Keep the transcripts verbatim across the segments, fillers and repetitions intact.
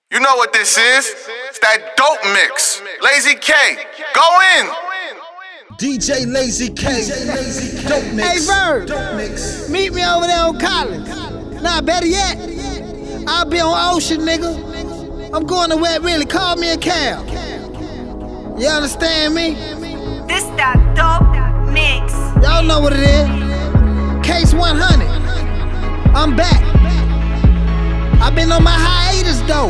You know what this is? It's that dope mix. Lazy K, go in. D J Lazy K, dope mix. Hey Verb, meet me over there on Collins. Nah, better yet, I'll be on Ocean, nigga. I'm going to where it really. Call me a cab. You understand me? This that dope mix. Y'all know what it is. Case one hundred. I'm back. I've been on my hiatus though,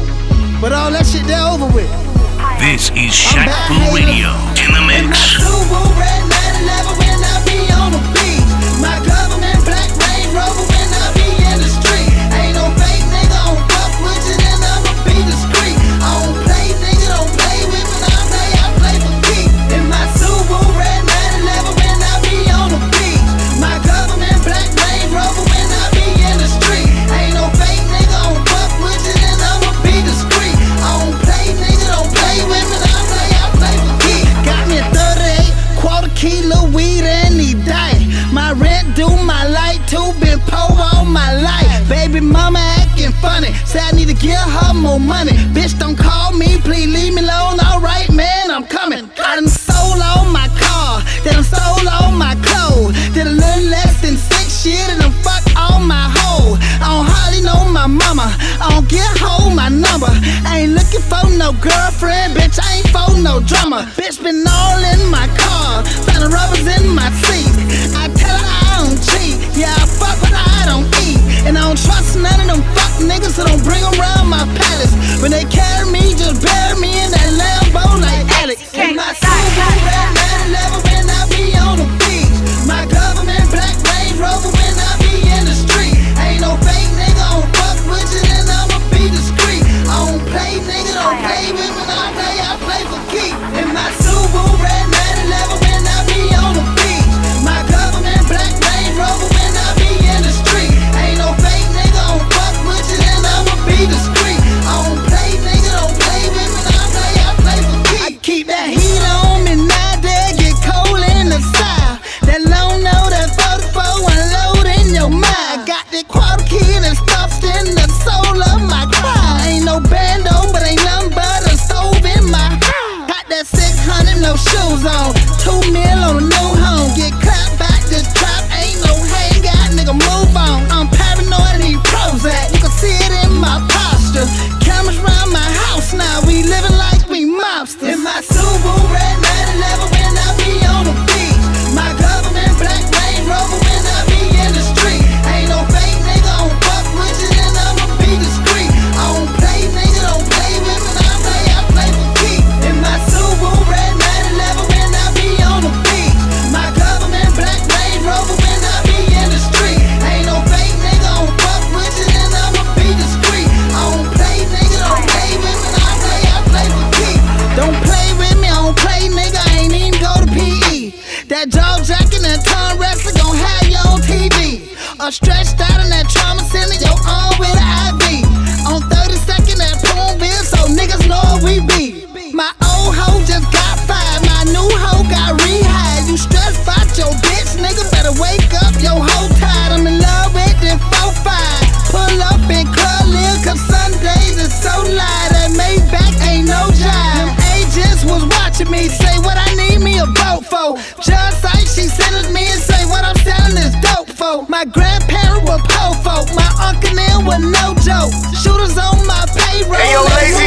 but all that shit there over with. This is Shaq Fu Radio in the mix. In my Subaru red nine eleven when I be on the beach. My government black Range Rover when I be in the street. Ain't no fake nigga on fuck with you, then I'ma be discreet. I don't play, nigga, don't play with me. When I play, I play for keep. In my Subaru red nine eleven when I be on the beach. My government black Range Rover when I be in the street. Ain't no fake nigga on fuck with you, then I'ma be discreet. I don't play, nigga, don't play with me. When I play, I play for keep. Got me a thirty-eight quarter kilo weed and he died. My rent due, my light too, been poor all my life. Baby mama acting funny, say I need to give her more money. Bitch, don't call me, please leave me alone. Alright, man, I'm coming. I done stole all my car, then I stole all my clothes. Did a little less than six years and I fuck all my hoes. I don't hardly know my mama, I don't get hold my number. I ain't looking for no girlfriend, bitch, I ain't for no drama. Bitch been all in my car, found the rubbers in my seat. I tell her I don't cheat, yeah I fuck but I don't eat. And I don't trust none of them fuck niggas, so don't bring them around my palace. When they carry me, just bury me in that Lambo like Alex. In my Subaru red nine eleven when I be on the beach. My government black Range Rover when I be in the street. Ain't no fake nigga on fuck with you, then I'ma be discreet. I don't play, nigga, don't play with me. When I play, I play for keep. In my Subaru red nine eleven when I be on the beach. My government black Range Rover when I be in the street. Ain't no fake nigga on fuck with you, then I'ma be discreet. I don't play, nigga, don't play with me. When I play, I play for keep. I keep that heat on me now, they get cold in the south. That long know that forty-four unload in your mind. Got that quarter key and stuffed in the soul of my car. Ain't no bando, but ain't nothing but a stove in my house. Got that six hundred, no shoes on. Two mil on a new home. Get clapped back, this trap ain't no hangout, nigga, move on. I'm paranoid and he Prozac. You can see it in my posture. Cameras round my house now, we living like we mobsters. In my Subaru red nine eleven when I be on the beach. My government black Range Rover when I be in the street. Ain't no fake nigga on fuck with you, then I'ma be discreet. I don't play, nigga, don't play with me. When I play, I play for keep. In my Subaru red nine eleven when I be on the beach. My government black Range Rover when I be in the street. Ain't no fake nigga on fuck with you, then I'ma be discreet. I don't play, nigga, don't play with me. When I play, I play for keep. Don't play with me, I don't play, nigga, I ain't even go to P E. That jaw jacket and tongue wrestler gon' have you on T V. Or stretched out in that trauma center, your arm with an I V. On thirty-second at Poonville, so niggas know where we be. My old hoe just got fired, my new hoe got rehired. You stressed about your bitch, nigga, better wake up, your hoe tired. I'm in love with them four five. Pull up in Club Lil, cause Sundays is so light. That Maybach ain't no jive. Them agents was watching me, say what I need me a boat for. Just like she sentenced me and say what I'm selling is dope for. My grandparents were po folk, my uncle Neil was no joke. Shooters on my payroll. Hey yo, Lazy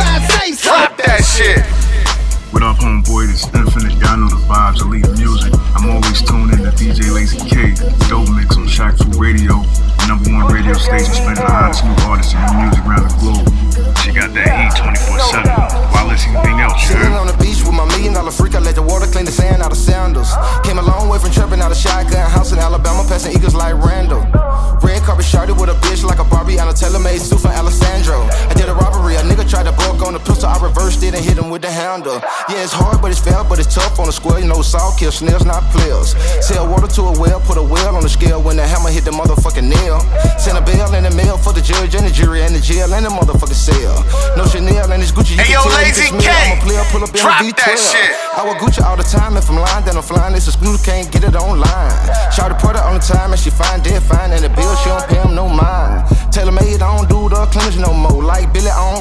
K, drop that shit. What up, homeboy? This Infinite. Y'all know the vibes, elite music. I'm always tuned in to D J Lazy K, dope mix on Shaq Fu Radio, the number one radio station spinning the hottest new artists and new music around the globe. She got that heat twenty-four seven. While listening to anything else, you Sitting heard? on the beach with my million dollar freak, I let the water clean the sand out of sandals. Came a long way from trapping out a shotgun house in Alabama, passing eagles like Randall. Red carpet shorty with a bitch like a Barbie on a tailor-made suit for Alessandro. I did a robbery, a nigga tried to broke on the pistol, I reversed it and hit him with the handle. Yeah, it's hard, but it's fair, but it's tough on the square. You know, salt kill snails, not players. Sell water to a well, put a well on the scale when the hammer hit the motherfucking nail. Send a bail in the mail for the judge and the jury and the jail and the motherfucking cell. No Chanel and it's Gucci. Hey yo, Lazy K, drop that shit. I wear Gucci all the time. If I'm lying, then I'm flying. It's exclusive, can't get it online. Shout the product on the time and she fine, dead fine. And the bill, she don't pay him no mind. Tailor made, I don't do the cleaners no more. Like Billy, I don't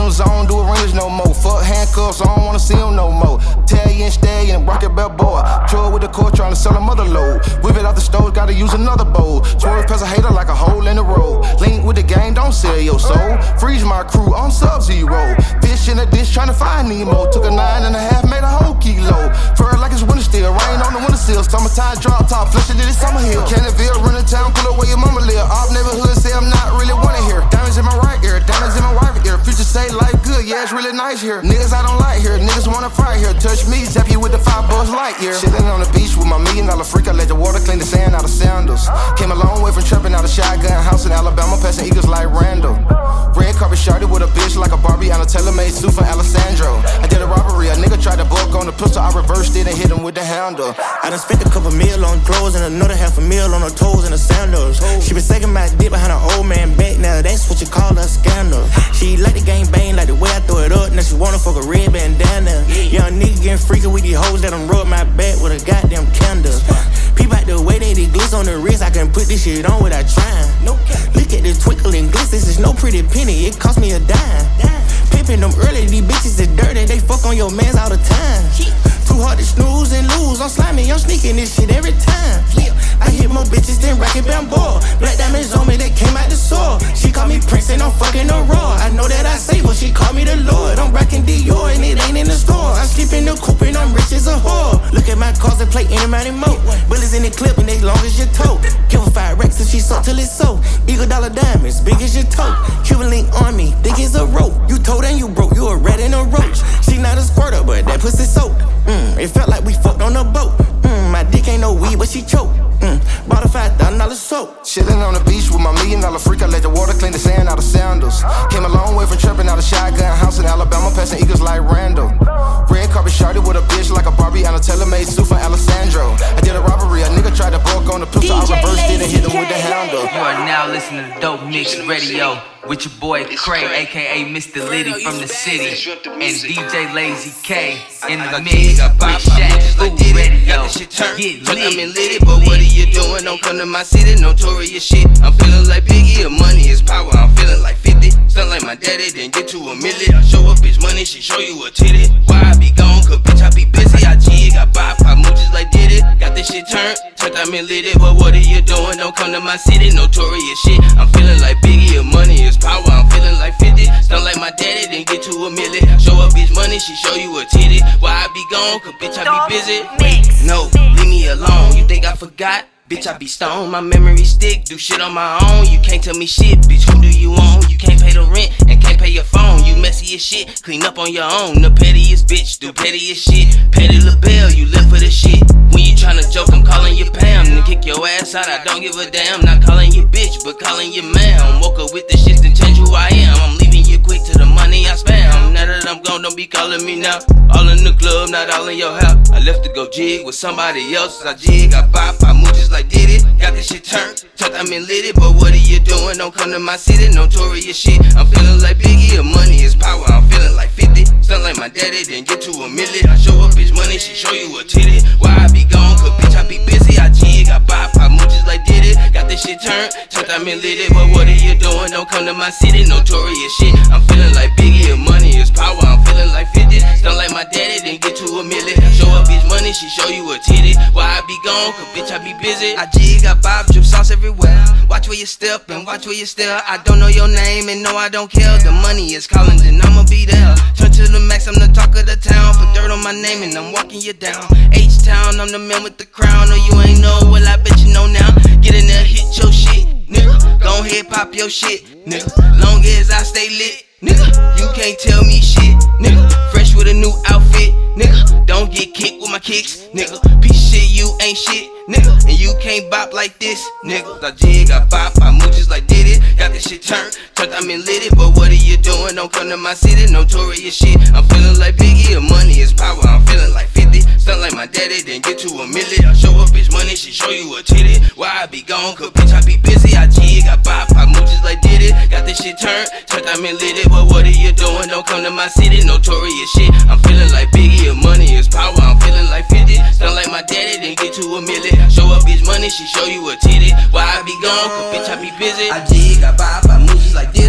Tim's on, do arenas no more. Fuck handcuffs, I don't wanna see them no more. Italian stallion, rocket Balboa. Troy with the core trying to sell a mother load. Whip it out the stove, gotta use another bowl. Swerve past a hater like a hole in the road. Link with the game, don't sell your soul. Freeze my crew on Sub-Zero. Fish in a dish trying to find Nemo. Took a nine and a half, made a whole kilo. Fur like it's winter still, rain on the windowsill. Summertime drop top, flush it in the summer hill. Cannonville, run the town, pull up where your mama live. Off neighborhood, say I'm not really wanted here. Diamonds in my right ear, diamonds in my right ear. Future say life good, yeah, it's really nice here. Niggas I don't like here, niggas wanna fight here. Touch me, zap you with the five Buzz Lightyear. Chillin' on the beach with my million dollar freak. I let the water clean the sand out of sandals. Came a long way from trapping out a shotgun house in Alabama, passing eagles like Randall. Red carpet shorty with a bitch like a Barbie on a tailor-made suit for Alessandro. I did a robbery, a nigga tried to buck on the pistol, I reversed it and hit him with the handle. I done spent a couple mil on clothes and another half a mil on her toes and her sandals. She been sucking my dick behind her old man back, now that's what you call a scandal. She like the gang bang, like the way I throw it up, now she wanna fuck a red bandana. Young nigga getting freaky with these hoes that done rub my back with a goddamn candle. Peep out the way they did glitz on the wrist, I can put this shit on without trying. Look at this twinkling glitz, this is no pretty penny, it cost me a dime. Pimpin' them early, these bitches is dirty, they fuck on your mans all the time. Too hard to snooze and lose, I'm slimy, I'm sneaking this shit every time. I hit more bitches than Rocket Balboa. Black diamonds on me, they came out the soil. She call me Prince and I'm fucking a raw. I know that I say, but she call me the Lord. I'm rocking Dior and it ain't in the store. I sleep in the coupe and I'm rich as a whore. Look at my cars and play any money more. Bullets in the clip and they long as your toe. Give her five racks if she suck till it's so. Eagle dollar diamonds, big as your toe. Cuban link on me, thick as a rope. You told and you broke, you a rat and a roach. She not a squirter, but that pussy soaked. Mm, it felt like we fucked on a boat. Mm, my dick ain't no weed, but she choked. Mm, bought a five thousand dollar soap. Chillin' on the beach with my million dollar freak. I let the water clean the sand out of sandals. Came a long way from trapping out a shotgun house in Alabama, passing eagles like Randall. Red carpet shorty with a bitch like a Barbie on a tailor-made suit for Alessandro. I did a robbery, a nigga tried to buck on the pistol, I reversed it and hit him with the handle. You are now listening to Dope Mix Radio with your boy Cray, aka Mister Liddy from the city, and D J Lazy K in the mix with Shaq Fu Radio. Get lit, lit, but what are you doing? Don't come to my city, notorious shit. I'm feeling like Biggie, money is power. I'm feeling like fifty. Sound like my daddy, then get to a million. I show up bitch money, she show you a titty. Why I be gone? Cause bitch I be busy. I jig, I bop, I move just like did it. Got this shit turned, turned I'm in lit it. But what are you doing? Don't come to my city, notorious shit. I'm feeling like Biggie, money is power. I'm feeling like fifty. Sound like my daddy, then get to a million. Show up bitch money, she show you a titty. Why I be gone? Cause bitch I be busy. Wait, no, leave me alone. You think I forgot? Bitch, I be stoned, my memory stick, do shit on my own. You can't tell me shit, bitch, who do you own? You can't pay the rent and can't pay your phone. You messy as shit, clean up on your own. The pettiest bitch, do pettiest shit. Petty LaBelle, you live for the shit. When you tryna joke, I'm calling you Pam. Then kick your ass out, I don't give a damn. Not calling you bitch, but calling you ma'am. Woke up with the shit and change who I am. I'm leaving you quick to the money I spam. Now that I'm gone, don't be calling me now. All in the club, not all in your house. I left to go jig with somebody else. I jig, I bop, I move just like did it. Got this shit turned, turned I'm in lit it. But what are you doing? Don't come to my city, notorious shit. I'm feeling like Biggie, money is power. I'm feeling like fifty. Sound like my daddy, then get to a million. I show up bitch money, she show you a titty. Why I be gone? Cause bitch I be busy. I jig, I bop, I move just like did it. Got this shit turned, turned I'm in lit it. But what are you doing? Don't come to my city, notorious shit. I'm feeling like Biggie, money is power. I'm feeling like fifty. Sound like my daddy, then get to a million. Show up bitch money, she show you a titty. Why I be gone? Cause bitch I be busy. I jig, I bop, drip sauce everywhere. Watch where you step and watch where you stare. I don't know your name and no I don't care. The money is calling, then I'ma be there. Turn to the max, I'm the talk of the town. Put dirt on my name and I'm walking you down. H-Town, I'm the man with the crown. No, you ain't know, well I bet you know now. Get in there, hit your shit, nigga. Go ahead, pop your shit, nigga. Long as I stay lit, nigga. You can't tell me shit, nigga. Fresh with a new outfit, nigga. Don't get kicked with my kicks, nigga. Piece of shit, you ain't shit, nigga. And you can't bop like this, nigga. I jig, I bop, I move just like did it. Got this shit turned, turned I'm in lit it. But what are you doing? Don't come to my city, notorious shit. I'm feeling like Biggie, money is power. I'm feeling like fifty. Sound like my daddy, then get to a million. I show up bitch money, she show you a titty. Why I be gone? Cause bitch I be busy. I jig, I bop, I move just like did it. Got this shit turned, turned I'm in lit it. But what are you doing? Don't come to my city, notorious shit. I'm feeling like Biggie, money is power. I'm feeling like fifty. Sound like my daddy, then get to a million. Show up bitch money, she show you a titty. Why I be gone? Cause bitch I be busy. I jig, I bop, I move just like did it.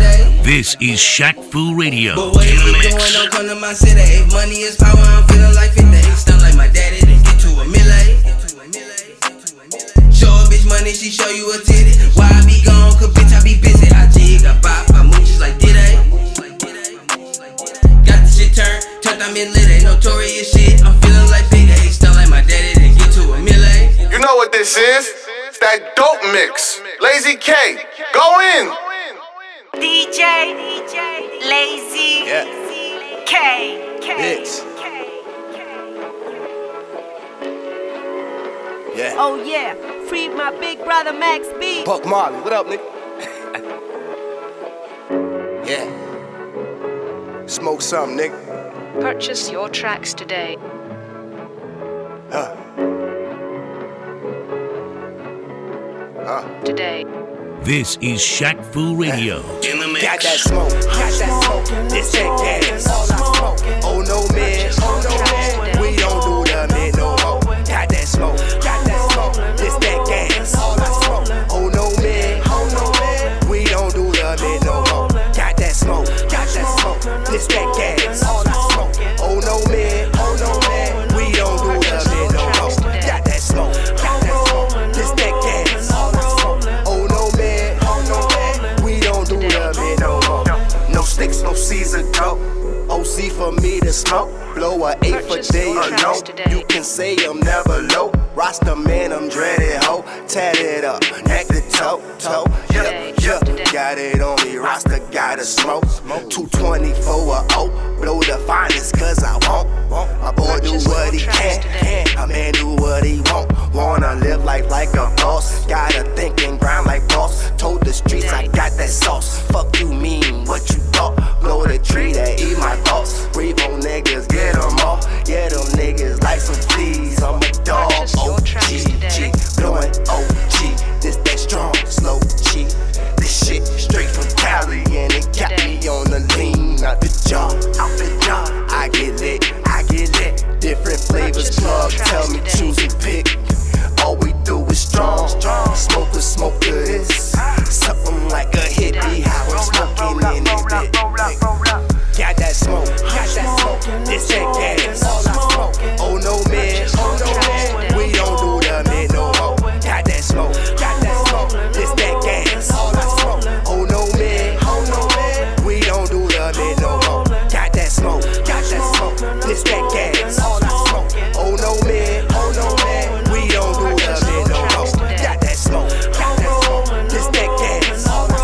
This is Shaq Fu Radio. But wait, in the mix. Going, don't come to my city. If money is power, I'm feeling like fifty. Stunt like my daddy, then get to a milli. Show a bitch money, she show you a titty. Why I be gone? Cause bitch, I be busy. I jig, I bop, I move just like Diddy. Got the shit turned, turned I'm in lit. Notorious shit, I'm feeling like Big A. Stunt like my daddy, then get to a milli. You know what this is? It's that dope mix. Lazy K, go in. D J, D J, Lazy yeah. K, K, Bitch. Yeah. Oh yeah, free my big brother Max B. Buck Marley, what up, nigga? Yeah. Smoke something, nigga. Purchase your tracks today. Huh. Huh. Today. This is Shaq Fu Radio. In the mix. Got that smoke, got that smoke. This that gas. Oh no man, oh no man. We don't do the man no more. Got that smoke, got that smoke. This that gas. Oh no man, oh no man. We don't do the man no more. Got that smoke, got that smoke. This that gas. Oh no man, oh no man. We don't do the man no more. Got that smoke, got that smoke. This that gas. Oh no man, oh no man. We don't do the man no more. No sticks, no season dope. O C for me to smoke. Blow a eight for day alone. You can say I'm never low. Rasta man, I'm dreaded ho. Tatted up, neck to toe, toe. Yeah, yeah. Got it on me, Rasta gotta smoke. two twenty for a O. Blow the finest cause I won't. My boy do what he can. A man do what he won't. Wanna live life like a boss. Gotta think and grind like boss. Told the streets I got that sauce. Fuck you mean, what you thought? Blow the tree that eat my thoughts. Breathe on niggas, get them off. Yeah, them niggas like some fleas. I'm a dog, O G, G, blowing O G. This that strong, slow G. This shit straight from Cali and it got me on the lean. Out the jaw, out the jaw. I get lit, I get lit. Different flavors, plug, tell me choose and pick. All we do is strong, strong. Smoker, smoker is something like a hippie. How I'm smoking in it, bit. Got that smoke, got that smoke. This that gas. Oh no man, oh no man. We don't do the man no more. Got that smoke, got that smoke. This that gas. Oh no man, oh no man. We don't do the man no more. Got that smoke, got that smoke. This that gas. Oh no man, oh no man. We don't do the man no more. Got that smoke, got that smoke. This that gas.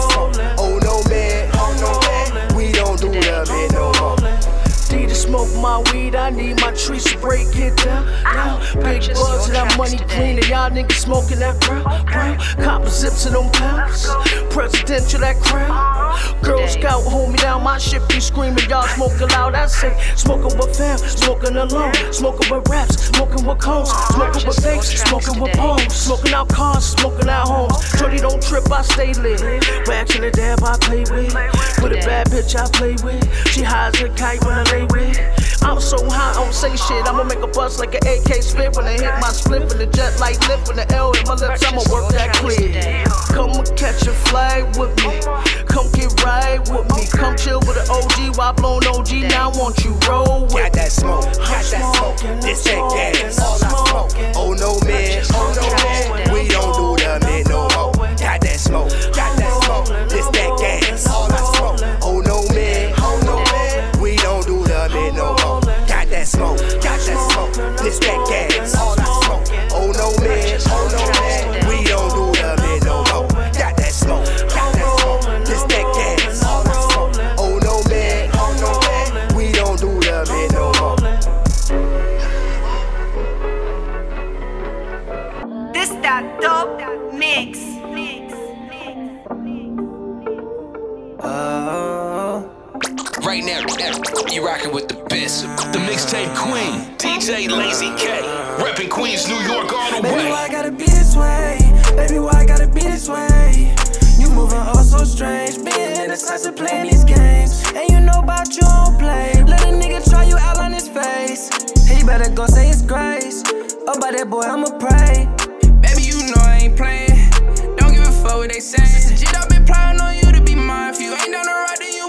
Oh no man, oh no man. We don't do the man no more. Need to smoke my weed, I need my trees to break it down, down. Big buzz and that money clean, and y'all niggas smoking that brown, brown. Copper zips and them pounds, presidential that crown. Girl Scout hold me down, my shit be screaming, y'all smoking loud. I say, smoking with fam, smoking alone, smoking with raps, smoking with cones, smoking with vapes, smoking with poems, smoking out cars, smoking out homes. Shorty don't trip, I stay lit. Wax in the dab I play with, with a bad bitch I play with. She hides a kite when I lay with. I'm so high, I don't say shit. I'ma make a bust like an A K spit when I hit my split. When the jet like lift, when the L hit my lips, I'ma work that clear. Come and catch a flag with me. Come get right with me. Come chill with an O G while blowing O G. Now I want you roll with me. Got that smoke, got that smoke. This that gas. Oh no man, oh no man. We don't do the man no more. Got that smoke, got that smoke. This that gas. Oh no man, oh no man. We don't do the man no more. Got that smoke, got that smoke. This that gas. Oh no man, oh no man. We don't do the man no more. Got that smoke, got that smoke. This that gas. Oh no man, oh no man. We don't do the man no more. This that dope mix. Uh, right now, you rockin' with the best. The mixtape queen, D J Lazy K, reppin' Queens, New York all the Baby, way. why I gotta be this way? Baby, why I gotta be this way? You moving all so strange, being innocent and playing these games. And you know about you don't play. Let a nigga try you out on his face. He better go say his grace. Oh, by that boy, I'ma pray. Baby, you know I ain't playing. Don't give a fuck what they say. Since the shit I've been plotting on you to be mine. If you ain't down the ride, then you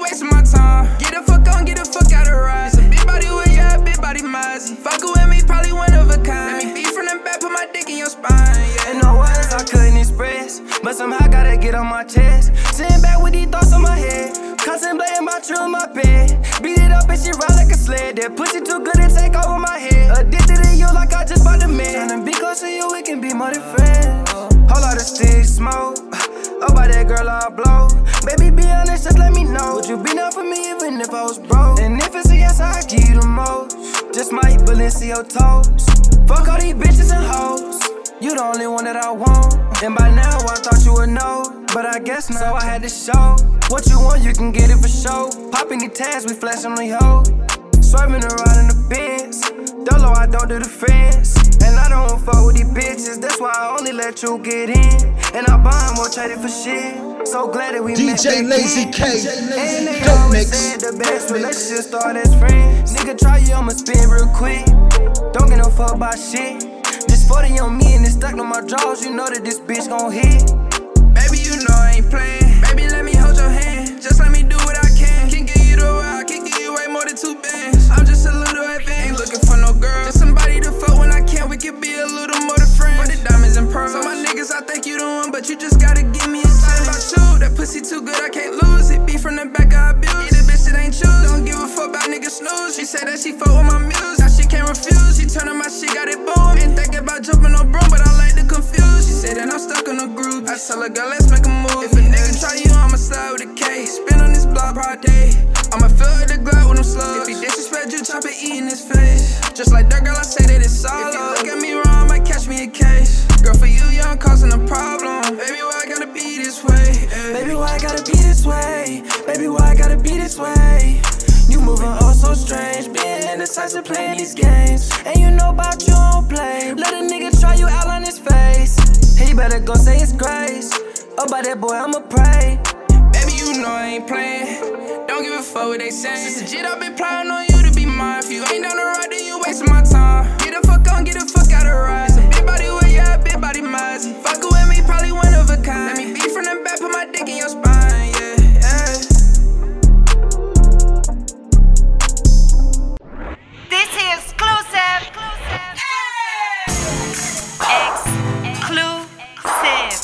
but somehow gotta get on my chest. Sitting back with these thoughts on my head, contemplating about you in my bed. Beat it up and shit ride like a sled. That pussy too good to take over my head. Addicted to you like I just bought the man. Tryna be close to you, we can be more than friends. Whole lot of stick smoke. Oh, by that girl I'll blow. Baby, be honest, just let me know. Would you be down for me even if I was broke? And if it's a yes, I'll give you the most. Just might Balenciaga toes. Fuck all these bitches and hoes. You the only one that I want. And by now I thought you would know, but I guess not. So I had to show. What you want, you can get it for sure. Popping the tags, we flash on the hoe. Swerving around in the Benz. Dolo, I don't do the fence. And I don't fuck with these bitches. That's why I only let you get in. And I buy them or trade it for shit. So glad that we D met J Lazy K, and they Dope always Mix. said the best relationship start as friends. Nigga try you, I'ma spin real quick. Don't get no fuck about shit. This forty on me and it's stuck on my jaws. You know that this bitch gon' hit. Baby, you know I ain't playing. Baby, let me hold your hand. Just let me do what I can. Can't give you the world, can't give you way more than two bands. I'm just a little advanced. Ain't looking for no girl. Just somebody to fuck when I can. We can be a little more than friends. For the diamonds and pearls. So my niggas, I think you the one, but you just gotta give me a chance. About you, that pussy too good, I can't lose it. Be from the back of abuse. Eat a bitch that ain't choose. Don't give a fuck about niggas snooze. She said that she fuck with my muse. Now she can't refuse. She turn on my shit, got it boom. Ain't thinking about jumping no broom, but I like to confuse. She said that I'm stuck on a group. I tell her, girl, let's make a move. If a nigga try you, I'ma slide with a K. Spin on this block all day. I'ma fill up the glove with them slugs. If he disrespect you, chop it, eat in his face. Just like that girl, I say that it's solid. If you look at me wrong, might catch me a case. Girl, for you, yeah, I'm causing a problem. Baby, why I gotta be this way? Ay. Baby, why I gotta be this way? Baby, why I gotta be this way? You moving oh so strange, being indecisive playing these games. And you know about you don't play. Let a nigga try you out on his face. He better go say his grace. Oh, by that boy, I'ma pray. Baby, you know I ain't playing. Don't give a fuck what they saying. Since legit, I've been plotting on you to be mine. If you ain't down the ride, then you wasting my time. Get the fuck on, get the fuck out of ride. It's a big body with yeah, big body Mozzie. Fuck with me, probably one of a kind. Let me be from the back, put my dick in your spine, yeah, yeah. This is exclusive. Exclusive.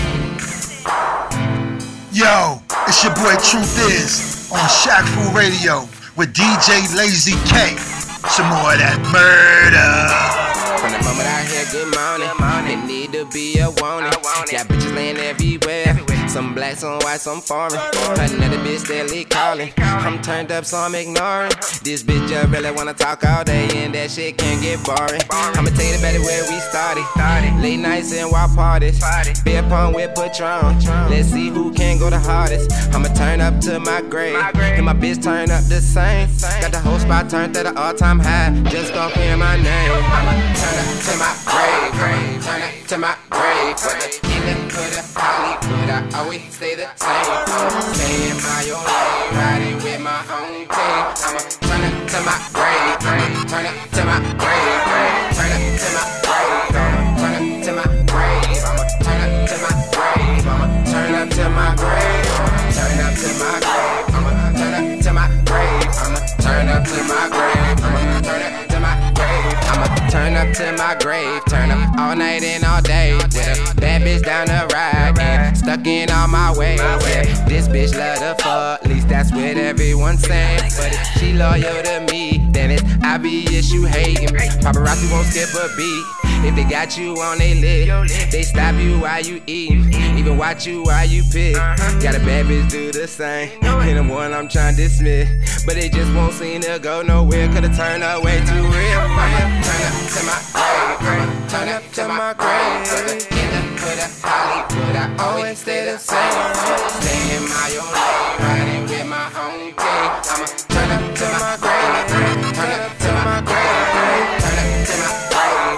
Yo, it's your boy Truth Is on Shaq Fu Radio with D J Lazy K. Some more of that murder. From the moment I hear good morning, it need to be a warning. Got bitches laying everywhere. Some black, some white, some foreign. Another bitch steadily calling. I'm turned up, so I'm ignoring. This bitch just really wanna talk all day, and that shit can get boring. I'ma tell you about it where we started. Late nights and wild parties. Beer pong with Patron. Let's see who can go the hardest. I'ma turn up to my grave, and my bitch turn up the same. Got the whole spot turned to the all-time high. Just gon' hear my name. I'ma turn up to my grave, turn up to my grave. Whether in the hood or Hollywood, I always stay the same. I'ma stay in my own lane, riding with my own team. I'ma turn up to my grave, turn up to my grave, turn up to my grave, turn up to my grave. I'ma turn up to my grave, I'ma turn up to my grave, turn up to my grave. I'ma turn up to my grave, I'ma turn up to my grave, I'ma turn up to my grave. I'ma turn up to my grave, turn up all night and all day. With a bad bitch down the ride and stuck in all my ways. Yeah, this bitch love to fuck, at least that's what everyone's saying. But if she loyal to me, then it's obvious you hating. Paparazzi won't skip a beat. If they got you on they list, they stop you while you eating, even watch you while you pick. Got a bad bitch do the same, and the one I'm trying to dismiss, but they just won't seem to go nowhere, cause it turn up way too real. I'ma turn up to my grave, I'ma turn up to my grave. Whether in the hood or Hollywood, I always stay the same. Stay in my own lane, riding with my own team. I'ma turn up to my grave, turn up to my grave, turn up to my grave.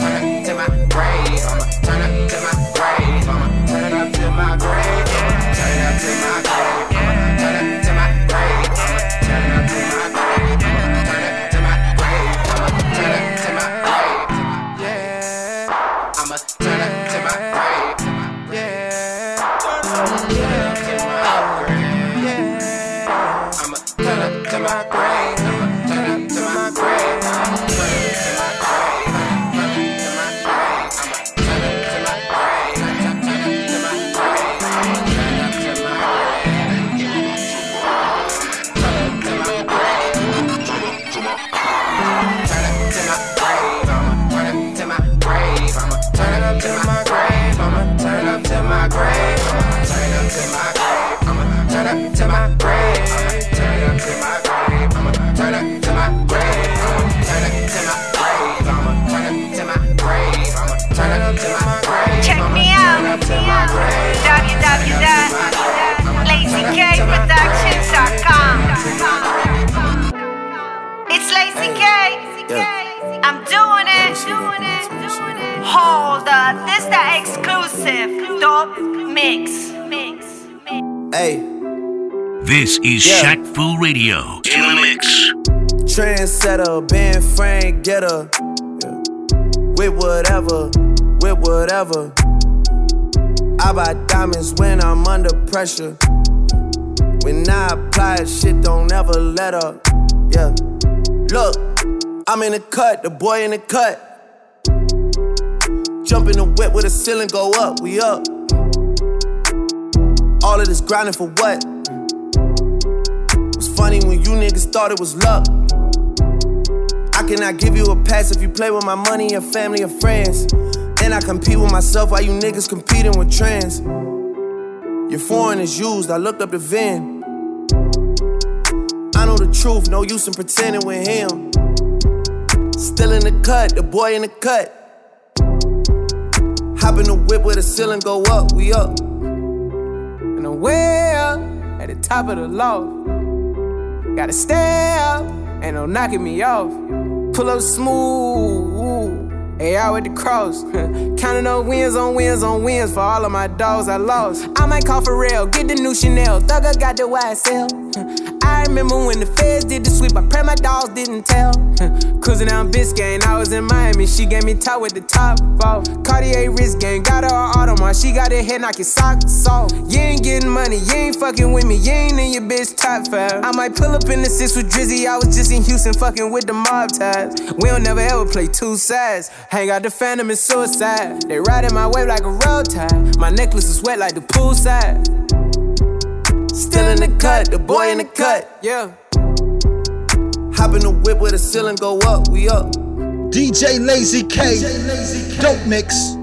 I'ma turn up to my grave, I'ma turn up to my grave, turn up to my grave, I'ma turn up to my grave, turn up to my grave, turn up to my grave, I'ma turn up to my grave, yeah, I'ma turn up to my grave, yeah, yeah, I'ma turn up to my grave, I'ma turn up to my grave, turn up to my grave. Turn up to my grave, turn up to my grave, turn up to my turn up to my grave. I'ma turn up to my grave. I'ma turn up to my grave. I'ma turn up to my grave. I'ma turn up to my grave. I'ma turn up to my grave. Check me out. w w w dot lazy k productions dot com. It's Lazy K. I'm doing it. Hold up. This the exclusive dope mix. Mix. Hey. This is yeah. Shaq Fu Radio. In the mix. Trendsetter, Ben Frank, getter. Yeah. With whatever, with whatever. I buy diamonds when I'm under pressure. When I apply, shit don't ever let up. Yeah. Look, I'm in the cut, the boy in the cut. Jump in the whip with a ceiling, go up, we up. All of this grinding for what? It's funny when you niggas thought it was luck. I cannot give you a pass if you play with my money, your family, or friends. And I compete with myself while you niggas competing with trends. Your foreign is used, I looked up the V I N. I know the truth, no use in pretending with him. Still in the cut, the boy in the cut. Hop in the whip with a ceiling, go up, we up. And I'm way up at the top of the loft. Gotta stay up, ain't no knocking me off. Pull up smooth, hey, out with the cross. Counting on wins on wins on wins for all of my dogs I lost. I might call for real, get the new Chanel. Thugger got the Y S L. I remember when the feds did the sweep, I pray my dogs didn't tell. Cruising down Biscayne, I was in Miami, she gave me top with the top off. Cartier wrist game, got her an Audemars, she got her head knocking socks off. You ain't getting money, you ain't fucking with me, you ain't in your bitch top five. I might pull up in the six with Drizzy, I was just in Houston fucking with the mob ties. We don't never ever play two sides, hang out the Phantom and Suicide. They riding my wave like a road tide, my necklace is wet like the poolside. Still in the cut, the boy in the cut, yeah. Hop in the whip with a ceiling, go up, we up. D J Lazy K, dope mix.